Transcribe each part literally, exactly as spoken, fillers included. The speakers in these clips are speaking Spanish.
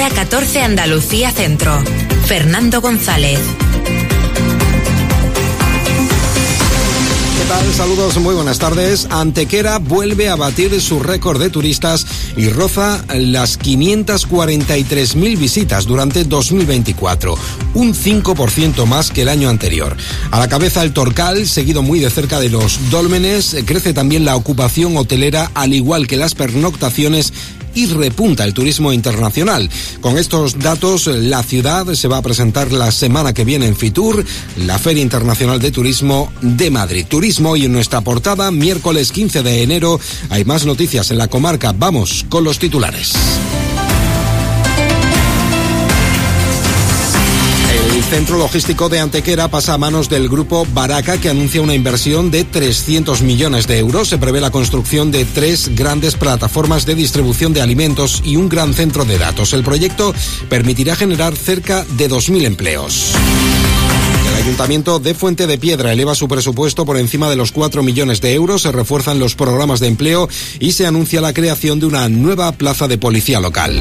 Hora catorce Andalucía Centro. Fernando González. ¿Qué tal? Saludos, muy buenas tardes. Antequera vuelve a batir su récord de turistas y roza las quinientas cuarenta y tres mil visitas durante dos mil veinticuatro, un cinco por ciento más que el año anterior. A la cabeza el Torcal, seguido muy de cerca de los dólmenes, crece también la ocupación hotelera, al igual que las pernoctaciones, y repunta el turismo internacional. Con estos datos, la ciudad se va a presentar la semana que viene en Fitur, la Feria Internacional de Turismo de Madrid. Turismo, y en nuestra portada, miércoles quince de enero, hay más noticias en la comarca. Vamos con los titulares. El centro logístico de Antequera pasa a manos del grupo Baraca, que anuncia una inversión de trescientos millones de euros. Se prevé la construcción de tres grandes plataformas de distribución de alimentos y un gran centro de datos. El proyecto permitirá generar cerca de dos mil empleos. El Ayuntamiento de Fuente de Piedra eleva su presupuesto por encima de los cuatro millones de euros, se refuerzan los programas de empleo y se anuncia la creación de una nueva plaza de policía local.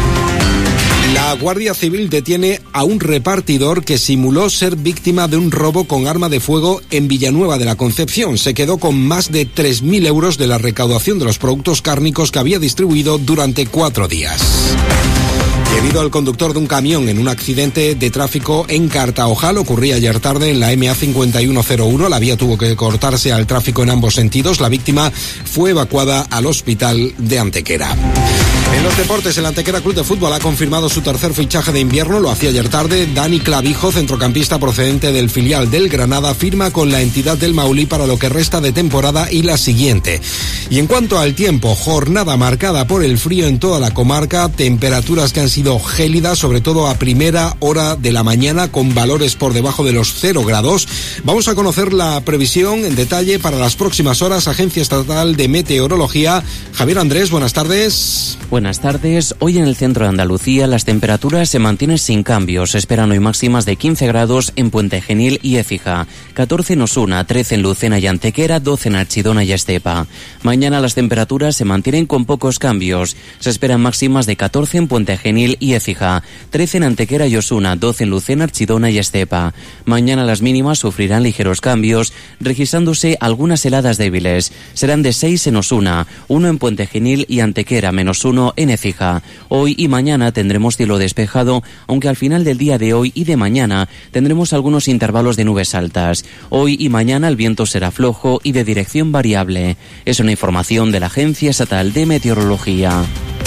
La Guardia Civil detiene a un repartidor que simuló ser víctima de un robo con arma de fuego en Villanueva de la Concepción. Se quedó con más de tres mil euros de la recaudación de los productos cárnicos que había distribuido durante cuatro días. Debido al conductor de un camión en un accidente de tráfico en Cartaojal, ocurría ayer tarde en la M A cincuenta y uno cero uno, la vía tuvo que cortarse al tráfico en ambos sentidos. La víctima fue evacuada al hospital de Antequera. En los deportes, el Antequera Club de Fútbol ha confirmado su tercer fichaje de invierno, lo hacía ayer tarde. Dani Clavijo, centrocampista procedente del filial del Granada, firma con la entidad del Maulí para lo que resta de temporada y la siguiente. Y en cuanto al tiempo, jornada marcada por el frío en toda la comarca, temperaturas que han sido gélidas, sobre todo a primera hora de la mañana, con valores por debajo de los cero grados. Vamos a conocer la previsión en detalle para las próximas horas. Agencia Estatal de Meteorología. Javier Andrés, buenas tardes. Buenas tardes. Hoy en el centro de Andalucía las temperaturas se mantienen sin cambios. Se esperan hoy máximas de quince grados en Puente Genil y Écija, catorce en Osuna, trece en Lucena y Antequera, doce en Archidona y Estepa. Mañana las temperaturas se mantienen con pocos cambios. Se esperan máximas de catorce en Puente Genil y Écija, trece en Antequera y Osuna, doce en Lucena, Archidona y Estepa. Mañana las mínimas sufrirán ligeros cambios, registrándose algunas heladas débiles. Serán de seis en Osuna, uno en Puente Genil y Antequera, menos uno en Écija. Hoy y mañana tendremos cielo despejado, aunque al final del día de hoy y de mañana tendremos algunos intervalos de nubes altas. Hoy y mañana el viento será flojo y de dirección variable. Es una información de la Agencia Estatal de Meteorología.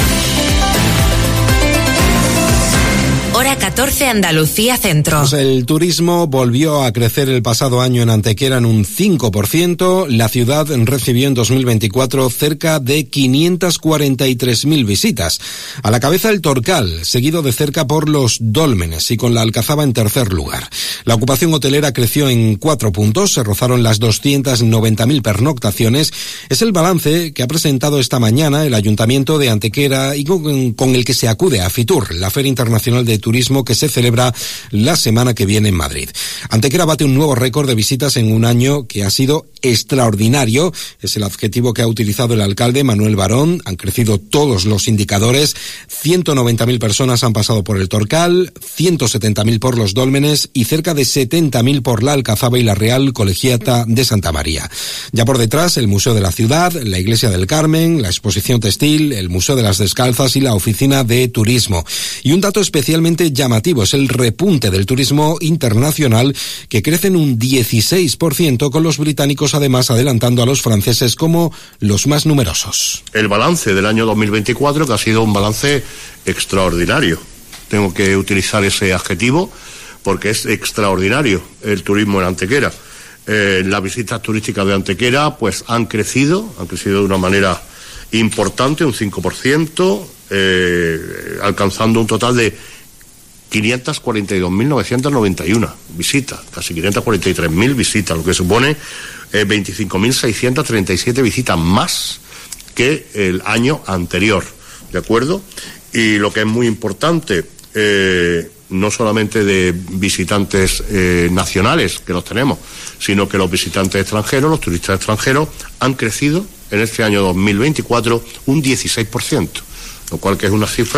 Hora catorce Andalucía Centro. Pues el turismo volvió a crecer el pasado año en Antequera en un cinco por ciento. La ciudad recibió en dos mil veinticuatro cerca de quinientas cuarenta y tres mil visitas. A la cabeza el Torcal, seguido de cerca por los dólmenes y con la Alcazaba en tercer lugar. La ocupación hotelera creció en cuatro puntos, se rozaron las doscientas noventa mil pernoctaciones. Es el balance que ha presentado esta mañana el Ayuntamiento de Antequera y con, con el que se acude a Fitur, la Feria Internacional de Turismo que se celebra la semana que viene en Madrid. Antequera bate un nuevo récord de visitas en un año que ha sido extraordinario. Es el adjetivo que ha utilizado el alcalde Manuel Barón. Han crecido todos los indicadores. ciento noventa mil personas han pasado por el Torcal, ciento setenta mil por los dólmenes y cerca de setenta mil por la Alcazaba y la Real Colegiata de Santa María. Ya por detrás, el Museo de la Ciudad, la Iglesia del Carmen, la Exposición Textil, el Museo de las Descalzas y la Oficina de Turismo. Y un dato especialmente llamativo es el repunte del turismo internacional, que crece en un dieciséis por ciento, con los británicos además adelantando a los franceses como los más numerosos. El balance del año dos mil veinticuatro, que ha sido un balance extraordinario. Tengo que utilizar ese adjetivo porque es extraordinario el turismo en Antequera. Eh, las visitas turísticas de Antequera pues han crecido, han crecido de una manera importante, un cinco por ciento, eh, alcanzando un total de quinientas cuarenta y dos mil novecientas noventa y uno visitas, casi quinientas cuarenta y tres mil visitas, lo que supone eh, veinticinco mil seiscientas treinta y siete visitas más que el año anterior, ¿de acuerdo? Y lo que es muy importante, eh, no solamente de visitantes eh, nacionales, que los tenemos, sino que los visitantes extranjeros, los turistas extranjeros, han crecido en este año dos mil veinticuatro un dieciséis por ciento, lo cual que es una cifra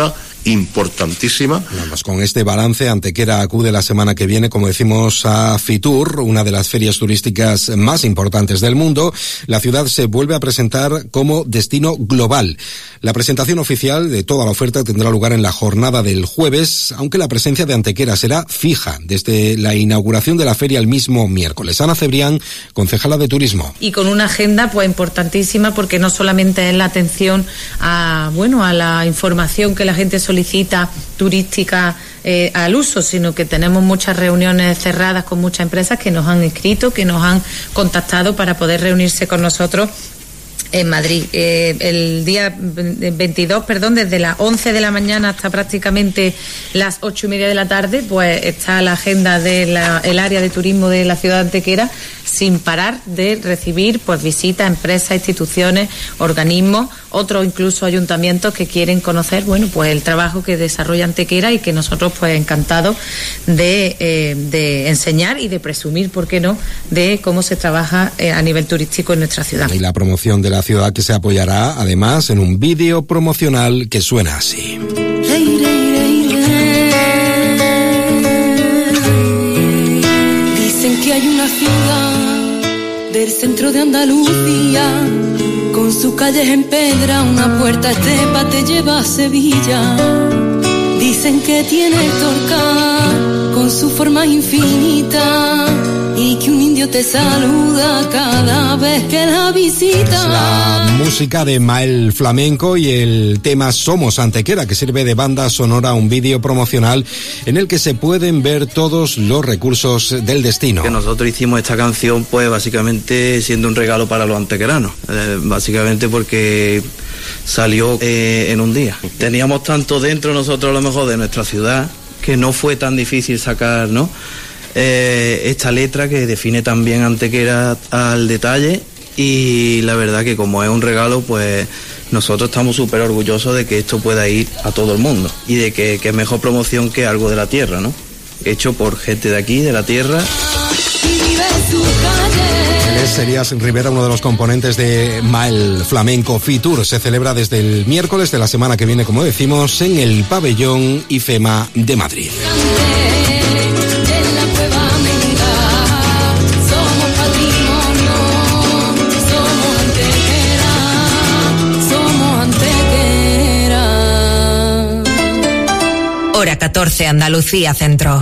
importantísima. Vamos, con este balance, Antequera acude la semana que viene, como decimos, a Fitur, una de las ferias turísticas más importantes del mundo. La ciudad se vuelve a presentar como destino global. La presentación oficial de toda la oferta tendrá lugar en la jornada del jueves, aunque la presencia de Antequera será fija desde la inauguración de la feria el mismo miércoles. Ana Cebrián, concejala de Turismo. Y con una agenda pues importantísima, porque no solamente es la atención a, bueno, a la información que la gente solicita turística eh, al uso, sino que tenemos muchas reuniones cerradas con muchas empresas que nos han escrito, que nos han contactado para poder reunirse con nosotros en Madrid. Eh, el día veintidós, perdón, desde las once de la mañana hasta prácticamente las ocho y media de la tarde, pues está la agenda del área de turismo de la ciudad de Antequera, sin parar de recibir pues visitas a empresas, instituciones, organismos, otros incluso ayuntamientos que quieren conocer, bueno, pues el trabajo que desarrolla Antequera, y que nosotros pues encantados de, eh, de enseñar y de presumir, ¿por qué no?, de cómo se trabaja eh, a nivel turístico en nuestra ciudad. Y la promoción de la ciudad, que se apoyará además en un vídeo promocional que suena así. Dicen que hay una ciudad del centro de Andalucía, con sus calles en pedra, una puerta estepa te lleva a Sevilla. Dicen que tiene el Torcal con su forma infinita, y que un indio te saluda cada vez que la visita. La música de Mael Flamenco y el tema Somos Antequera, que sirve de banda sonora a un vídeo promocional en el que se pueden ver todos los recursos del destino. Que nosotros hicimos esta canción pues básicamente siendo un regalo para los antequeranos, eh, básicamente porque salió eh, en un día. Teníamos tanto dentro nosotros a lo mejor de nuestra ciudad que no fue tan difícil sacar, ¿no?, Eh, esta letra que define también Antequera al detalle, y la verdad que como es un regalo, pues nosotros estamos súper orgullosos de que esto pueda ir a todo el mundo, y de que, que es mejor promoción que algo de la tierra, ¿no?, hecho por gente de aquí, de la tierra. Serías Rivera, uno de los componentes de Mael Flamenco Fitur, se celebra desde el miércoles de la semana que viene, como decimos, en el pabellón IFEMA de Madrid. Hora catorce, Andalucía Centro.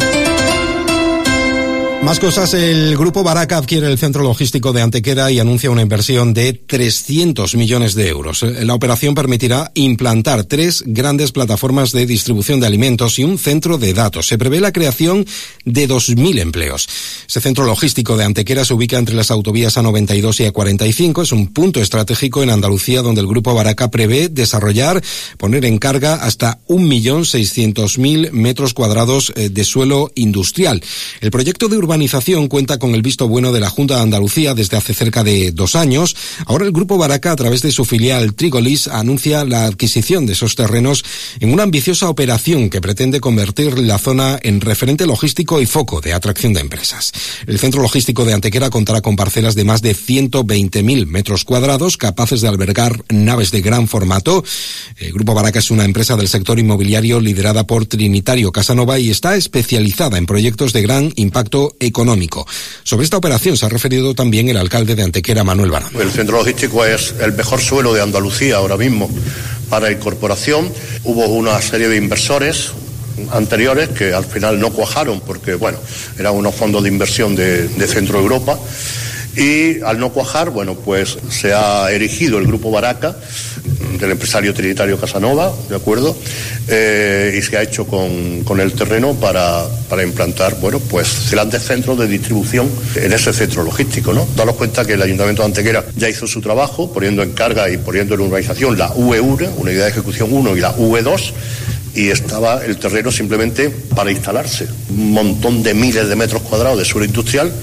Más cosas, el Grupo Baraca adquiere el centro logístico de Antequera y anuncia una inversión de trescientos millones de euros. La operación permitirá implantar tres grandes plataformas de distribución de alimentos y un centro de datos. Se prevé la creación de dos mil empleos. Ese centro logístico de Antequera se ubica entre las autovías A noventa y dos y A cuarenta y cinco. Es un punto estratégico en Andalucía donde el Grupo Baraca prevé desarrollar, poner en carga hasta un millón seiscientos mil metros cuadrados de suelo industrial. El proyecto de urbanización urbanización cuenta con el visto bueno de la Junta de Andalucía desde hace cerca de dos años. Ahora el Grupo Baraca, a través de su filial Trigolis, anuncia la adquisición de esos terrenos en una ambiciosa operación que pretende convertir la zona en referente logístico y foco de atracción de empresas. El centro logístico de Antequera contará con parcelas de más de ciento veinte mil metros cuadrados, capaces de albergar naves de gran formato. El Grupo Baraca es una empresa del sector inmobiliario liderada por Trinitario Casanova y está especializada en proyectos de gran impacto económico. Sobre esta operación se ha referido también el alcalde de Antequera, Manuel Barón. El centro logístico es el mejor suelo de Andalucía ahora mismo para incorporación. Hubo una serie de inversores anteriores que al final no cuajaron porque, bueno, eran unos fondos de inversión de, de Centro Europa, y al no cuajar, bueno, pues se ha erigido el Grupo Baraca del empresario Trinitario Casanova, ¿de acuerdo? Eh, y se ha hecho con, con el terreno para, para implantar, bueno, pues grandes centros de distribución en ese centro logístico, ¿no? Daros cuenta que el Ayuntamiento de Antequera ya hizo su trabajo, poniendo en carga y poniendo en urbanización la U E uno, Unidad de Ejecución uno, y la U E dos, y estaba el terreno simplemente para instalarse. Un montón de miles de metros cuadrados de suelo industrial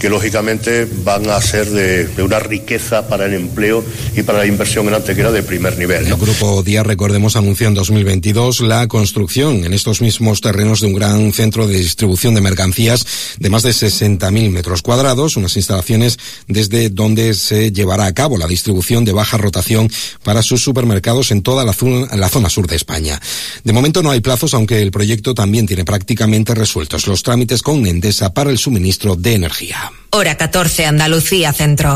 que lógicamente van a ser de, de una riqueza para el empleo y para la inversión en Antequera de primer nivel, ¿no? El Grupo Díaz, recordemos, anunció en dos mil veintidós la construcción en estos mismos terrenos de un gran centro de distribución de mercancías de más de sesenta mil metros cuadrados, unas instalaciones desde donde se llevará a cabo la distribución de baja rotación para sus supermercados en toda la zona, la zona sur de España. De momento no hay plazos, aunque el proyecto también tiene prácticamente resueltos los trámites con Endesa para el suministro de energía. Hora catorce, Andalucía Centro.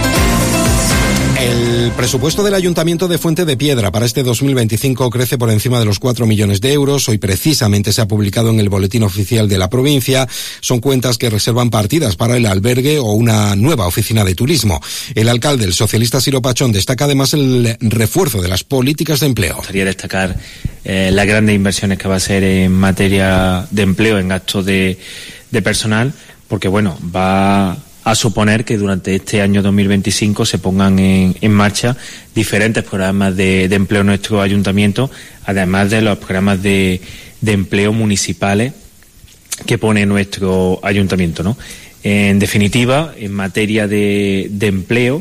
El presupuesto del Ayuntamiento de Fuente de Piedra para este dos mil veinticinco crece por encima de los cuatro millones de euros. Hoy precisamente se ha publicado en el Boletín Oficial de la provincia. Son cuentas que reservan partidas para el albergue o una nueva oficina de turismo. El alcalde, el socialista Siro Pachón, destaca además el refuerzo de las políticas de empleo. Quería destacar eh, las grandes inversiones que va a ser en materia de empleo, en gastos de, de personal, porque bueno, va a suponer que durante este año dos mil veinticinco se pongan en, en marcha diferentes programas de, de empleo en nuestro ayuntamiento, además de los programas de, de empleo municipales que pone nuestro ayuntamiento, ¿no? En definitiva, en materia de, de empleo,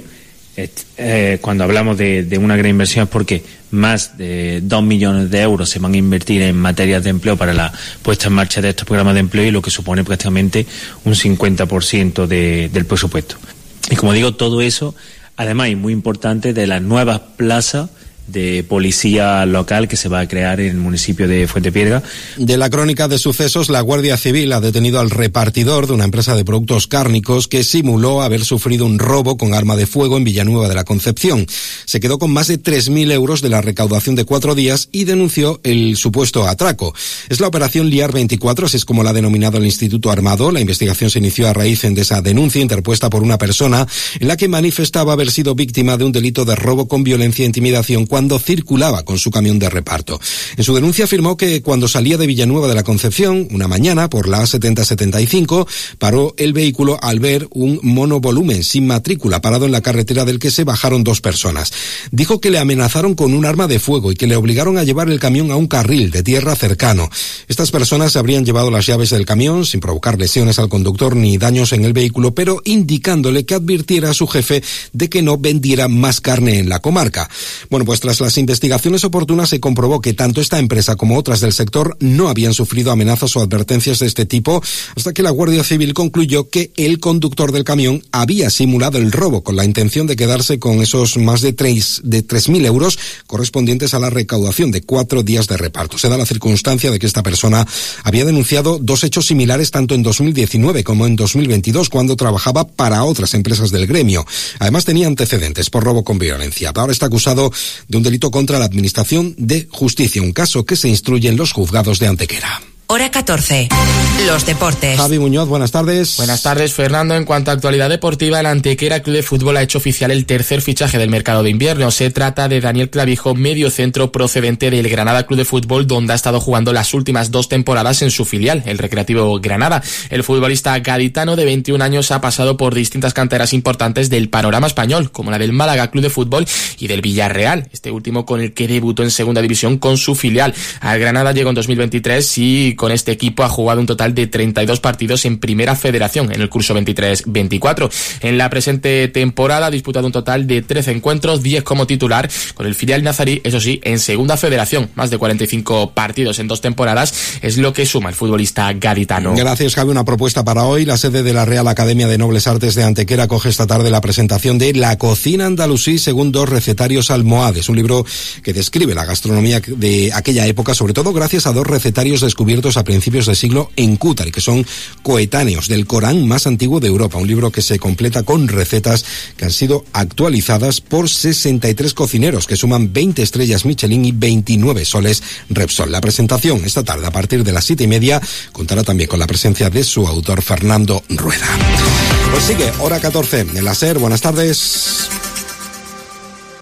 eh, cuando hablamos de, de una gran inversión es porque más de dos millones de euros se van a invertir en materias de empleo para la puesta en marcha de estos programas de empleo, y lo que supone prácticamente un cincuenta por ciento de, del presupuesto. Y como digo, todo eso, además, y muy importante, de las nuevas plazas de policía local que se va a crear en el municipio de Fuentepiedra. De la crónica de sucesos, la Guardia Civil ha detenido al repartidor de una empresa de productos cárnicos que simuló haber sufrido un robo con arma de fuego en Villanueva de la Concepción. Se quedó con más de tres mil euros de la recaudación de cuatro días y denunció el supuesto atraco. Es la operación Liar veinticuatro, así es como la ha denominado el Instituto Armado. La investigación se inició a raíz de esa denuncia interpuesta por una persona en la que manifestaba haber sido víctima de un delito de robo con violencia e intimidación cuando circulaba con su camión de reparto. En su denuncia afirmó que cuando salía de Villanueva de la Concepción, una mañana, por la A setenta setenta y cinco, paró el vehículo al ver un monovolumen sin matrícula parado en la carretera del que se bajaron dos personas. Dijo que le amenazaron con un arma de fuego y que le obligaron a llevar el camión a un carril de tierra cercano. Estas personas habrían llevado las llaves del camión sin provocar lesiones al conductor ni daños en el vehículo, pero indicándole que advirtiera a su jefe de que no vendiera más carne en la comarca. Bueno, pues tras las investigaciones oportunas se comprobó que tanto esta empresa como otras del sector no habían sufrido amenazas o advertencias de este tipo, hasta que la Guardia Civil concluyó que el conductor del camión había simulado el robo con la intención de quedarse con esos más de tres de tres mil euros correspondientes a la recaudación de cuatro días de reparto. Se da la circunstancia de que esta persona había denunciado dos hechos similares tanto en dos mil diecinueve como en dos mil veintidós, cuando trabajaba para otras empresas del gremio. Además tenía antecedentes por robo con violencia. Ahora está acusado de un delito contra la Administración de Justicia, un caso que se instruye en los juzgados de Antequera. Hora catorce. Los deportes. Javi Muñoz, buenas tardes. Buenas tardes, Fernando. En cuanto a actualidad deportiva, el Antequera Club de Fútbol ha hecho oficial el tercer fichaje del mercado de invierno. Se trata de Daniel Clavijo, medio centro procedente del Granada Club de Fútbol, donde ha estado jugando las últimas dos temporadas en su filial, el Recreativo Granada. El futbolista gaditano de veintiún años ha pasado por distintas canteras importantes del panorama español, como la del Málaga Club de Fútbol y del Villarreal, este último con el que debutó en segunda división con su filial. Al Granada llegó en dos mil veintitrés y con este equipo ha jugado un total de treinta y dos partidos en Primera Federación en el curso veintitrés veinticuatro. En la presente temporada ha disputado un total de trece encuentros, diez como titular, con el filial nazarí, eso sí, en Segunda Federación. Más de cuarenta y cinco partidos en dos temporadas es lo que suma el futbolista gaditano. Gracias, Javi. Una propuesta para hoy. La sede de la Real Academia de Nobles Artes de Antequera acoge esta tarde la presentación de La cocina andalusí según dos recetarios almohades, un libro que describe la gastronomía de aquella época, sobre todo gracias a dos recetarios descubiertos a principios de siglo en Cútar, que son coetáneos del Corán más antiguo de Europa. Un libro que se completa con recetas que han sido actualizadas por sesenta y tres cocineros que suman veinte estrellas Michelin y veintinueve soles Repsol. La presentación esta tarde a partir de las siete y media contará también con la presencia de su autor Fernando Rueda. Pues sigue Hora catorce en la SER. Buenas tardes.